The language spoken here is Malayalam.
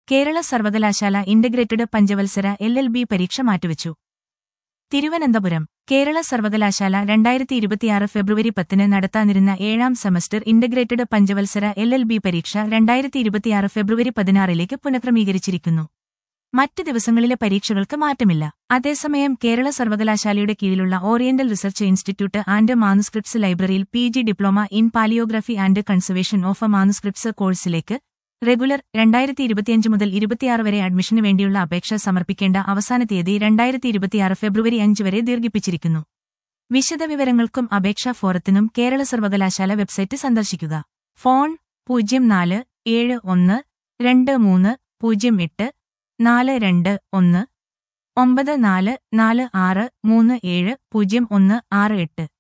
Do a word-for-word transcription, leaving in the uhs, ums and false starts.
കേരള സർവകലാശാല ഇന്റഗ്രേറ്റഡ് പഞ്ചവത്സര എൽ എൽ ബി പരീക്ഷ മാറ്റിവച്ചു. തിരുവനന്തപുരം കേരള സർവകലാശാല രണ്ടായിരത്തി ഇരുപത്തിയാറ് ഫെബ്രുവരി പത്തിന് നടത്താനിരുന്ന ഏഴാം സെമസ്റ്റർ ഇന്റഗ്രേറ്റഡ് പഞ്ചവത്സര എൽ എൽ ബി പരീക്ഷ രണ്ടായിരത്തി ഇരുപത്തിയാറ് ഫെബ്രുവരി പതിനാറിലേക്ക് പുനഃക്രമീകരിച്ചിരിക്കുന്നു. മറ്റ് ദിവസങ്ങളിലെ പരീക്ഷകൾക്ക് മാറ്റമില്ല. അതേസമയം കേരള സർവകലാശാലയുടെ കീഴിലുള്ള oriental research institute and manuscripts ലൈബ്രറിയിൽ P G diploma in palaeography and conservation of manuscripts കോഴ്സിലേക്ക് റെഗുലർ രണ്ടായിരത്തി ഇരുപത്തിയഞ്ച് മുതൽ ഇരുപത്തിയാറ് വരെ അഡ്മിഷന് വേണ്ടിയുള്ള അപേക്ഷ സമർപ്പിക്കേണ്ട അവസാന തീയതി രണ്ടായിരത്തി ഇരുപത്തിയാറ് ഫെബ്രുവരി അഞ്ച് വരെ ദീർഘിപ്പിച്ചിരിക്കുന്നു. വിശദവിവരങ്ങൾക്കും അപേക്ഷാ ഫോറത്തിനും കേരള സർവകലാശാല വെബ്സൈറ്റ് സന്ദർശിക്കുക. ഫോൺ പൂജ്യം നാല് ഏഴ് ഒന്ന് രണ്ട് മൂന്ന് പൂജ്യം എട്ട് നാല് രണ്ട് ഒന്ന് ഒമ്പത് നാല് നാല് ആറ് മൂന്ന് ഏഴ് പൂജ്യം ഒന്ന് ആറ് എട്ട്.